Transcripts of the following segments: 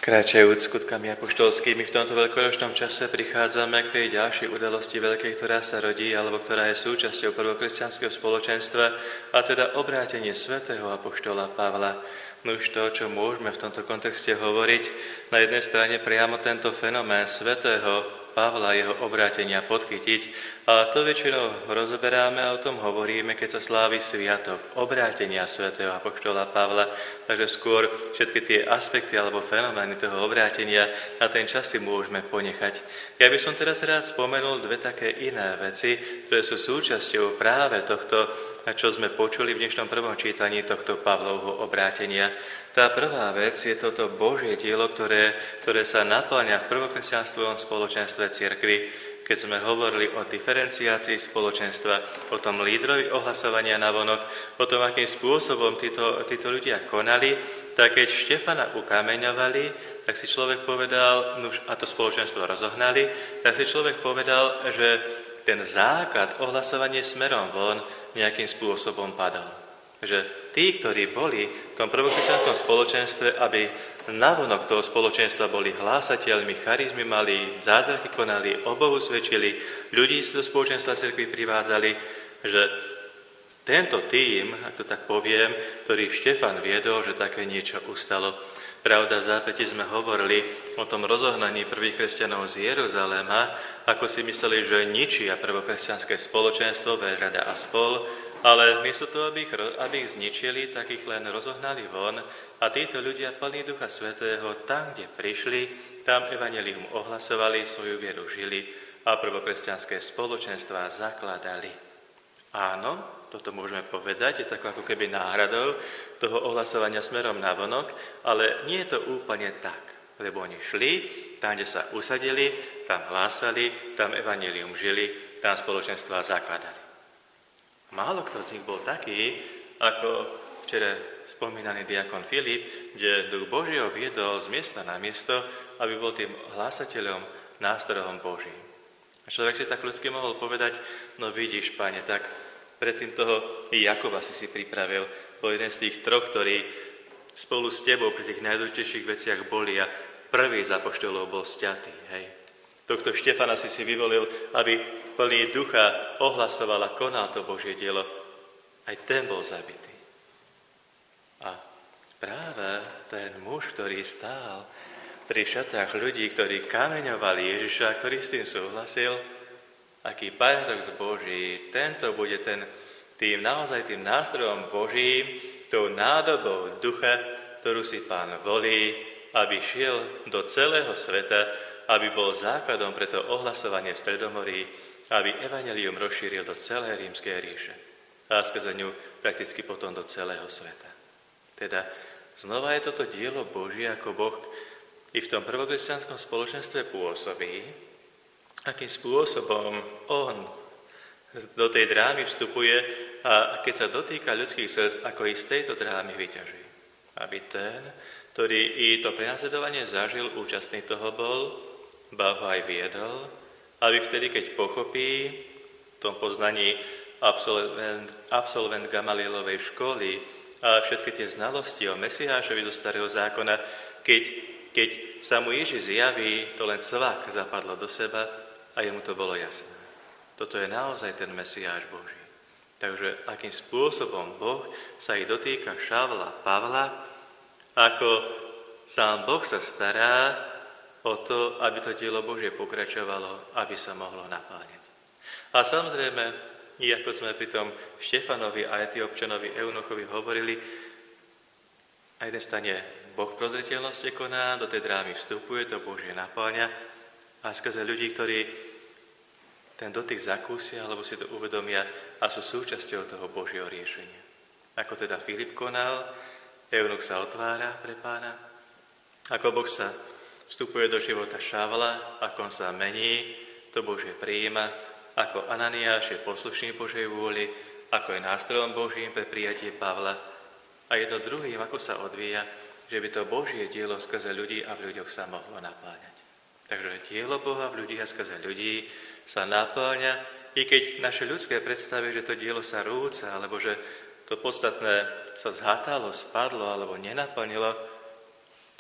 Kráčajúc skutkami apoštolskými v tomto veľkonočnom čase prichádzame k tej ďalšej udalosti veľkej, ktorá sa rodí, alebo ktorá je súčasťou prvokresťanského spoločenstva, a teda obrátenie svätého apoštola Pavla. No už to, čo môžeme v tomto kontexte hovoriť, na jednej strane priamo tento fenomén svätého Pavla, jeho obrátenia podchytiť, ale to väčšinou rozoberáme a o tom hovoríme, keď sa slávi sviatok obrátenia svätého apoštola Pavla. Takže skôr všetky tie aspekty alebo fenomény toho obrátenia na ten čas si môžeme ponechať. Ja by som teraz rád spomenul dve také iné veci, ktoré sú súčasťou práve tohto, čo sme počuli v dnešnom prvom čítaní tohto Pavlovho obrátenia. Tá prvá vec je toto Božie dielo, ktoré sa napĺňa v prvokresťanstvovom spoločenstve cirkvi, keď sme hovorili o diferenciácii spoločenstva, o tom lídrovi ohlasovania navonok, o tom, akým spôsobom títo ľudia konali, tak keď Štefana ukameňovali, tak si človek povedal, a to spoločenstvo rozohnali, tak si človek povedal, že ten základ ohlasovania smerom von nejakým spôsobom padol. Že tí, ktorí boli v tom prvokresťanskom spoločenstve, aby navonok toho spoločenstva boli hlásateľmi, charizmy mali, zázraky konali, o Bohu svedčili, ľudí do spoločenstva cirkvi privádzali, že tento tím, ak to tak poviem, ktorý Štefan viedol, že také niečo ustalo. Pravda, v zápäti sme hovorili o tom rozohnaní prvých kresťanov z Jeruzaléma, ako si mysleli, že ničia prvokresťanské spoločenstvo, veľrada a spol, ale miesto toho, aby ich zničili, tak ich len rozohnali von a títo ľudia plní Ducha Svätého tam, kde prišli, tam evanjelium ohlasovali, svoju vieru žili a prvokresťanské spoločenstvá zakladali. Áno, toto môžeme povedať, je tak ako keby náhradou toho ohlasovania smerom navonok, ale nie je to úplne tak, lebo oni šli, tam, kde sa usadili, tam hlásali, tam evanjelium žili, tam spoločenstvá zakladali. Málo kto z nich bol taký, ako včera spomínaný diakon Filip, kde Duch Boží ho viedol z miesta na miesto, aby bol tým hlásateľom, nástrojom Božím. A človek si tak ľudsky mohol povedať, no vidíš, Pane, tak predtým toho Jakoba si pripravil, bol jeden z tých troch, ktorí spolu s tebou pri tých najdôležitejších veciach boli a prvý z apoštolov bol sťatý, hej. Tohto Štefana si vyvolil, aby plný ducha ohlasoval a konal to Božie dielo. Aj ten bol zabitý. A práve ten muž, ktorý stál pri šatách ľudí, ktorí kameňovali Ježiša, ktorý s tým súhlasil, aký paradox Boží, tento bude naozaj tým nástrojom Božím, tou nádobou ducha, ktorú si Pán volí, aby šiel do celého sveta, aby bol základom pre to ohlasovanie v Stredomorí, aby evanjelium rozšíril do celej rímskej ríše a skrze ňu prakticky potom do celého sveta. Teda znova je toto dielo Božie, ako Boh i v tom prvokresťanskom spoločenstve pôsobí, akým spôsobom On do tej drámy vstupuje a keď sa dotýka ľudských srdc, ako ich z tejto drámy vyťaží. Aby ten, ktorý i to prenasledovanie zažil, účastný toho bol, ba ho aj viedol, aby vtedy, keď pochopí v tom poznaní absolvent Gamalielovej školy a všetky tie znalosti o Mesiášovi zo Starého zákona, keď sa mu Ježiš zjaví, to len cvak zapadlo do seba a jemu to bolo jasné. Toto je naozaj ten Mesiáš Boží. Takže akým spôsobom Boh sa ich dotýka Šavla, Pavla, ako sám Boh sa stará o to, aby to dielo Božie pokračovalo, aby sa mohlo napáňať. A samozrejme, i ako sme pri tom Štefanovi a Etiópčanovi Eunuchovi hovorili, na jednej strane Boh prozreteľnosti koná, do tej drámy vstupuje, to Božie napáňa a skrze ľudí, ktorí ten dotyk zakúsia, alebo si to uvedomia a sú súčasťou toho Božieho riešenia. Ako teda Filip konal, Eunuch sa otvára pre Pána, ako Boh sa vstupuje do života Šavla, ako on sa mení, to Božie prijíma, ako Ananiáš je poslušný Božej vôli, ako je nástrojom Božím pre prijatie Pavla a jedno druhým, ako sa odvíja, že by to Božie dielo skrze ľudí a v ľuďoch sa mohlo napáňať. Takže dielo Boha v ľudí a skrze ľudí sa napáňa, i keď naše ľudské predstavy, že to dielo sa rúca, alebo že to podstatné sa zhatalo, spadlo alebo nenaplnilo,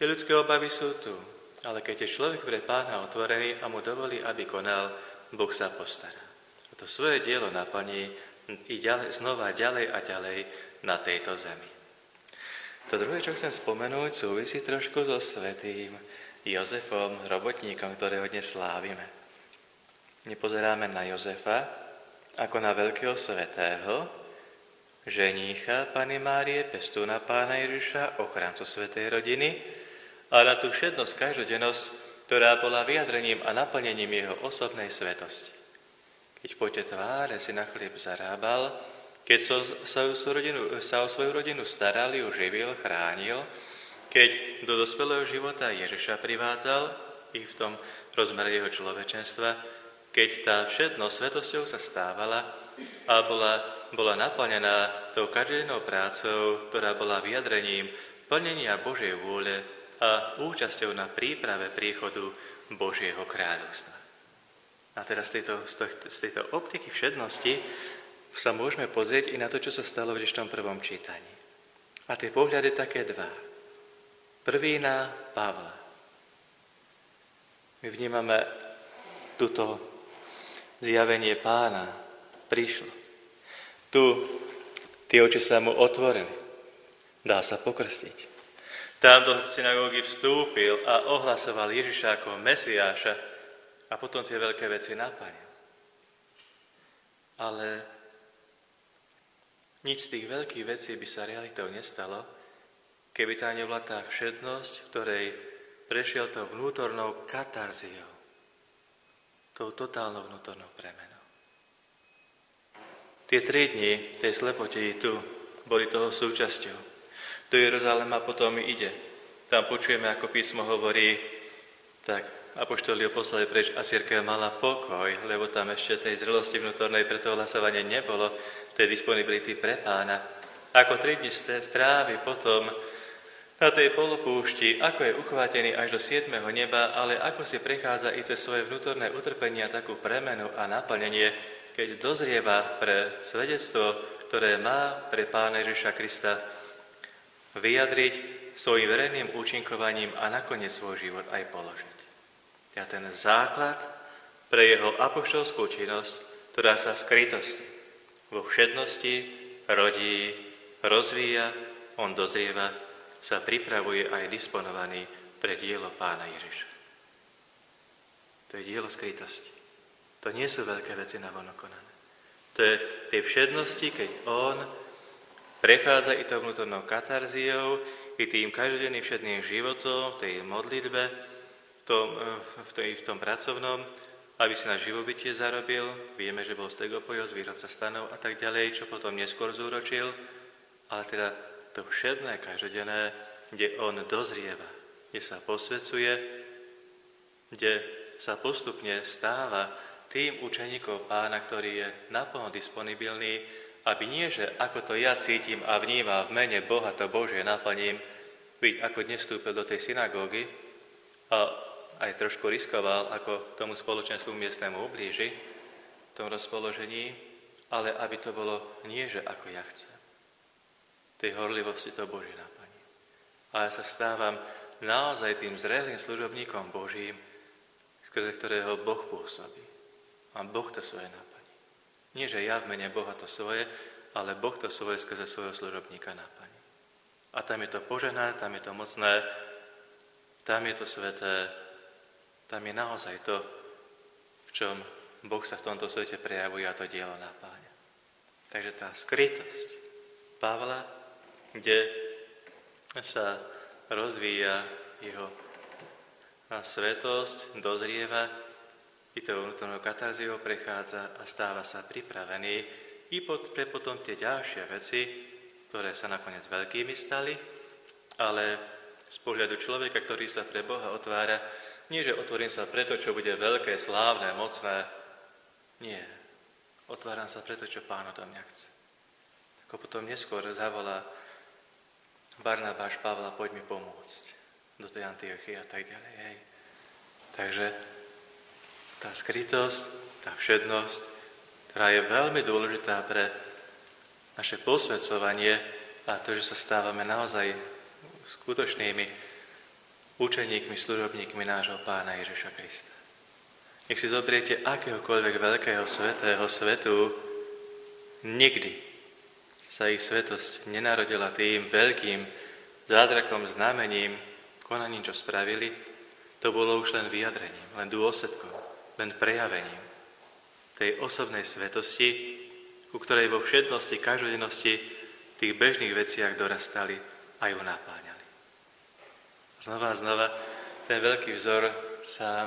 Tie ľudské obavy sú tu, ale keď je človek pre Pána otvorený a mu dovolí, aby konal, Boh sa postará. A to svoje dielo naplní i ďalej, znova ďalej a ďalej na tejto zemi. To druhé, čo chcem spomenúť, súvisí trošku so svätým Jozefom, robotníkom, ktorého dnes slávime. Nepozeráme na Jozefa ako na veľkého svätého, ženícha Panny Márie, pestúna Pána Ježiša, ochráncu svätej rodiny, a na tú všednosť, každodennosť, ktorá bola vyjadrením a naplnením jeho osobnej svetosti. Keď v pote tváre si na chlieb zarábal, keď sa o svoju rodinu staral, ju živil, chránil, keď do dospelého života Ježiša privádzal, i v tom rozmere jeho človečenstva, keď tá všednosť svetosťou sa stávala a bola naplnená tou každodennou prácou, ktorá bola vyjadrením plnenia Božej vôle a účasťou na príprave príchodu Božieho kráľovstva. A teraz z tejto optiky všednosti sa môžeme pozrieť i na to, čo sa stalo v dnešnom prvom čítaní. A tie pohľady také dva. Prvý na Pavla. My vnímame túto zjavenie Pána. Prišlo. Tu tie oči sa mu otvorili. Dá sa pokrstiť. Tam do synagógy vstúpil a ohlasoval Ježiša ako Mesiáša a potom tie veľké veci naplnil. Ale nič z tých veľkých vecí by sa realitou nestalo, keby tá nebola tá všednosť, v ktorej prešiel tou vnútornou katarziou, tou totálnou vnútornou premenou. Tie 3 dni tej slepoty tu boli toho súčasťou. Do Jeruzalema potom ide. Tam počujeme, ako písmo hovorí, tak apoštoli ho poslali preč a cirkev mala pokoj, lebo tam ešte tej zrelosti vnútornej pre to hlasovanie nebolo, tej disponibility pre Pána. Ako 3 dni strávi potom na tej polopúšti, ako je uchvátený až do 7. neba, ale ako si prechádza i cez svoje vnútorné utrpenie a takú premenu a naplnenie, keď dozrieva pre svedectvo, ktoré má pre Pána Ježiša Krista vyjadriť svojim verejným účinkovaním a nakoniec svoj život aj položiť. A ten základ pre jeho apoštolskú činnosť, ktorá sa v skrytosti, vo všednosti rodí, rozvíja, on dozrieva, sa pripravuje a je disponovaný pre dielo Pána Ježiša. To je dielo skrytosti. To nie sú veľké veci navonok konané. To je tej všednosti, keď on prechádza i tou vnútornou katarziou, i tým každodenným všedným životom, v tej modlitbe, v tom pracovnom, aby si na živobytie zarobil. Vieme, že bol stegopojos, výrobca stanov a tak ďalej, čo potom neskôr zúročil. Ale teda to všedné, každodenné, kde on dozrieva, kde sa posvecuje, kde sa postupne stáva tým učeníkom Pána, ktorý je naplno disponibilný, aby nie, že ako to ja cítim a vnímam v mene Boha to Božie naplním, byť ako dnes vstúpil do tej synagógy a aj trošku riskoval, ako tomu spoločenstvu miestnemu ublíži v tom rozpoložení, ale aby to bolo nie, že ako ja chcem. Tej horlivosti to Božie naplní. A ja sa stávam naozaj tým zrelým služobníkom Božím, skrze ktorého Boh pôsobí. A Boh to svoje naplní. Nie, že ja v mene Boha to svoje, ale Boh to svoje skrze svojho služobníka naplní. A tam je to požené, tam je to mocné, tam je to sveté, tam je naozaj to, v čom Boh sa v tomto svete prejavuje a to dielo napáňa. Takže tá skrytosť Pavla, kde sa rozvíja jeho svetosť, dozrieva, i tou vnútornou katarziou prechádza a stáva sa pripravený i pre potom tie ďalšie veci, ktoré sa nakoniec veľkými stali, ale z pohľadu človeka, ktorý sa pre Boha otvára, nie, že otvorím sa preto, čo bude veľké, slávne, mocné. Nie. Otváram sa preto, čo Pán odo mňa chce. Ako potom neskôr zavolá Barnabáš Pavla, poď mi pomôcť do tej Antiochie a tak ďalej. Hej. Takže tá skrytosť, tá všednosť, ktorá je veľmi dôležitá pre naše posväcovanie a to, že sa stávame naozaj skutočnými učeníkmi, služobníkmi nášho Pána Ježiša Krista. Nech si zobriete akéhokoľvek veľkého svätého svetu, nikdy sa ich svätosť nenarodila tým veľkým zázrakom, znamením, konaním, čo spravili. To bolo už len vyjadrením, len dôsledkom, len prejavením tej osobnej svetosti, ku ktorej vo všednosti, každodennosti v tých bežných veciach dorastali a ju napáňali. Znova a znova ten veľký vzor sám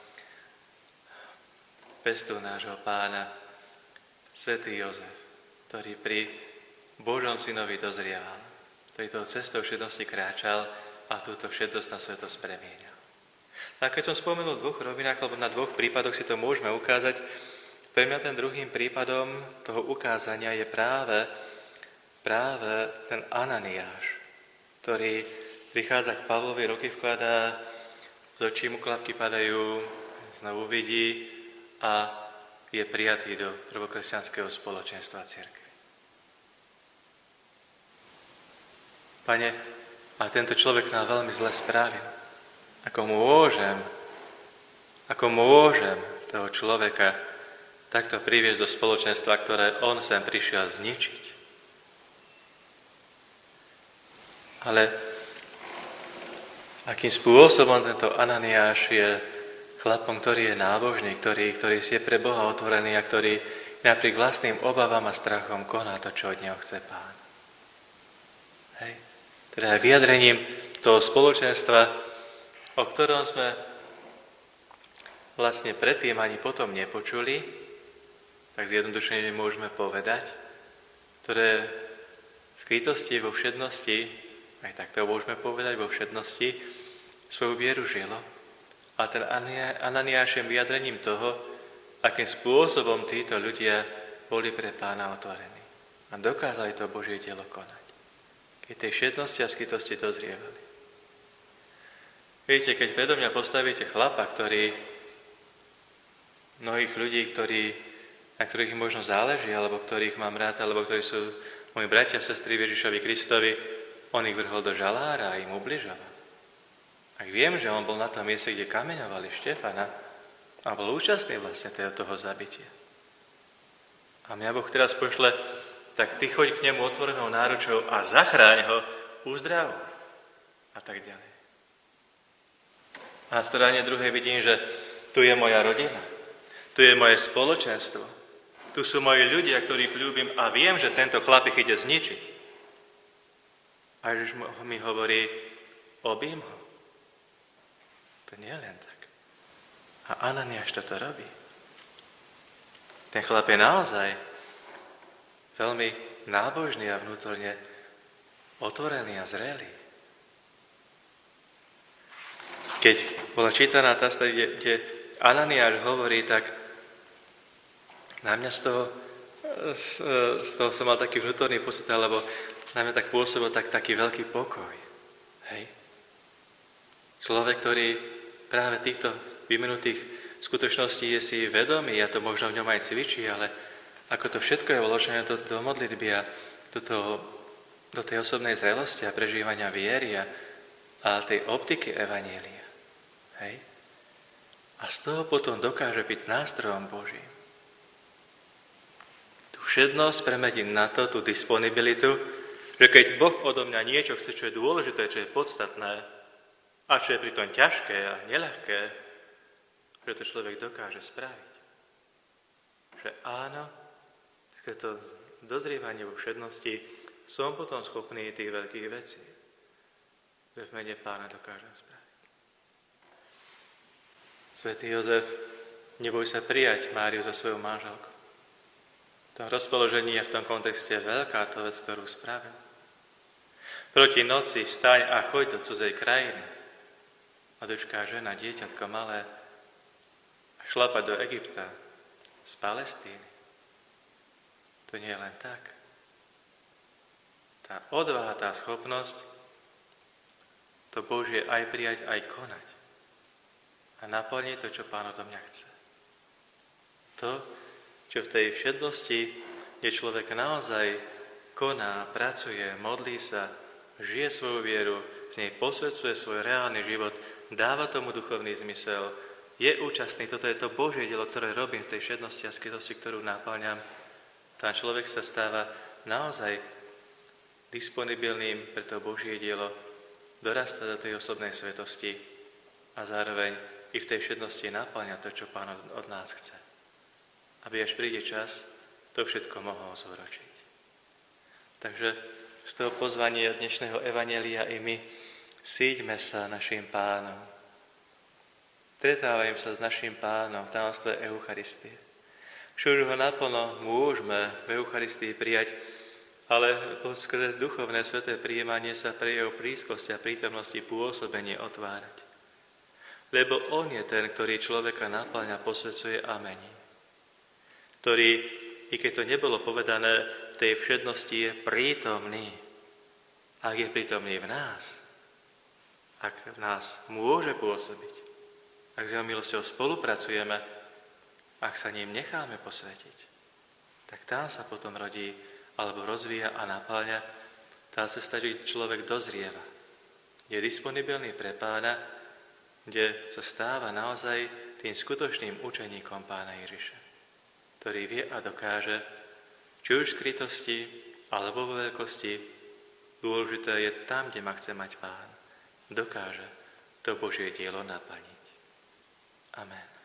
pestuň nášho Pána, svätý Jozef, ktorý pri Božom synovi dozrieval, ktorý tou cestou všednosti kráčal a túto všednosť na svetosť premieňal. A keď som spomenul v dvoch rovinách, alebo na dvoch prípadoch si to môžeme ukázať, pre mňa ten druhým prípadom toho ukázania je práve ten Ananiáš, ktorý prichádza k Pavlovi, ruky vkladá, z očí mu klapky padajú, znovu vidí a je prijatý do prvokresťanského spoločenstva cirkvi. Pane, a tento človek nám veľmi zle spravil. Ako môžem toho človeka takto priviesť do spoločenstva, ktoré on sem prišiel zničiť? Ale akým spôsobom tento Ananiáš je chlapom, ktorý je nábožný, ktorý si je pre Boha otvorený a ktorý napriek vlastným obavám a strachom koná to, čo od neho chce Pán. Hej. Teda vyjadrením toho spoločenstva, o ktorom sme vlastne predtým ani potom nepočuli, tak zjednodušene môžeme povedať, ktoré v skrytosti, vo všednosti, aj tak to môžeme povedať, vo všednosti svoju vieru žilo. A ten Ananiáš je vyjadrením toho, akým spôsobom títo ľudia boli pre Pána otvorení. A dokázali to Božie dielo konať. Keď tej všednosti a skrytosti dozrievali. Viete, keď predo mňa postavíte chlapa, mnohých ľudí, na ktorých možno záleží, alebo ktorých mám rád, alebo ktorí sú moji bratia a sestry Ježišovi Kristovi, on ich vrhol do žalára a im ubližoval. Ak viem, že on bol na tom mieste, kde kameňovali Štefana a bol účastný vlastne toho zabitia. A mňa Boh teraz pošle, tak ty choď k nemu otvorenou náručou a zachráň ho, uzdrav a tak ďalej. A na strane druhej vidím, že tu je moja rodina, tu je moje spoločenstvo, tu sú moji ľudia, ktorých ľúbim a viem, že tento chlap ich ide zničiť. A Ježiš mi hovorí, objím ho. To nie je len tak. A Ananiáš toto robí. Ten chlap je naozaj veľmi nábožný a vnútorne otvorený a zrelý. Keď bola čítaná tá, kde Ananiáš hovorí, tak na mňa z toho som mal taký vnútorný pocit, alebo na mňa tak pôsobil taký veľký pokoj. Hej? Človek, ktorý práve týchto vymenutých skutočností je si vedomý, a to možno v ňom aj cvičí, ale ako to všetko je vložené do modlitby a do tej osobnej zrelosti a prežívania viery a tej optiky evanjelia. Hej? A z toho potom dokáže byť nástrojom Božím. Tú všednosť premeniť na to, tú disponibilitu, že keď Boh odo mňa niečo chce, čo je dôležité, čo je podstatné, a čo je pritom ťažké a neľahké, že to človek dokáže spraviť. Že áno, skrze to dozrievanie vo všednosti som potom schopný tých veľkých vecí, ktoré v mene Pána dokážem spraviť. Svätý Jozef, neboj sa prijať Máriu za svoju manželku. V tom rozpoložení je v tom kontexte veľká to vec, ktorú spravil. Proti noci vstaň a choď do cudzej krajiny. Mladučká žena, dieťatko malé, a šlapať do Egypta z Palestíny. To nie je len tak. Tá odvaha, tá schopnosť to Božie aj prijať, aj konať. A naplniť to, čo Pán odo mňa chce. To, čo v tej všednosti, kde človek naozaj koná, pracuje, modlí sa, žije svoju vieru, v nej posvedzuje svoj reálny život, dáva tomu duchovný zmysel, je účastný, toto je to Božie dielo, ktoré robím v tej všednosti a skrytosti, ktorú náplňam, ten človek sa stáva naozaj disponibilným pre to Božie dielo, dorastá do tej osobnej svetosti a zároveň i v tej všednosti náplňa to, čo Pán od nás chce. Aby až príde čas, to všetko mohol zúročiť. Takže z toho pozvania dnešného evanjelia i my síďme sa našim Pánom. Stretávajem sa s našim Pánom v tajomstve Eucharistie. Všude ho naplno môžeme v Eucharistii prijať, ale skrze duchovné sveté prijímanie sa pre jeho blízkosti a prítomnosti pôsobenie otvárať. Lebo on je ten, ktorý človeka naplňa, posvedzuje a mení. Ktorý, i keď to nebolo povedané, v tej všednosti je prítomný. Ak je prítomný v nás, ak v nás môže pôsobiť, ak s jeho milosťou spolupracujeme, ak sa ním necháme posvetiť, tak tam sa potom rodí alebo rozvíja a napáľa tá cesta, že človek dozrieva. Je disponibilný pre Pána, kde sa stáva naozaj tým skutočným učeníkom Pána Ježiša, ktorý vie a dokáže, či už v skrytosti alebo vo veľkosti, dôležité je tam, kde ma chce mať Pán, dokáže to Božie dielo naplniť. Amen.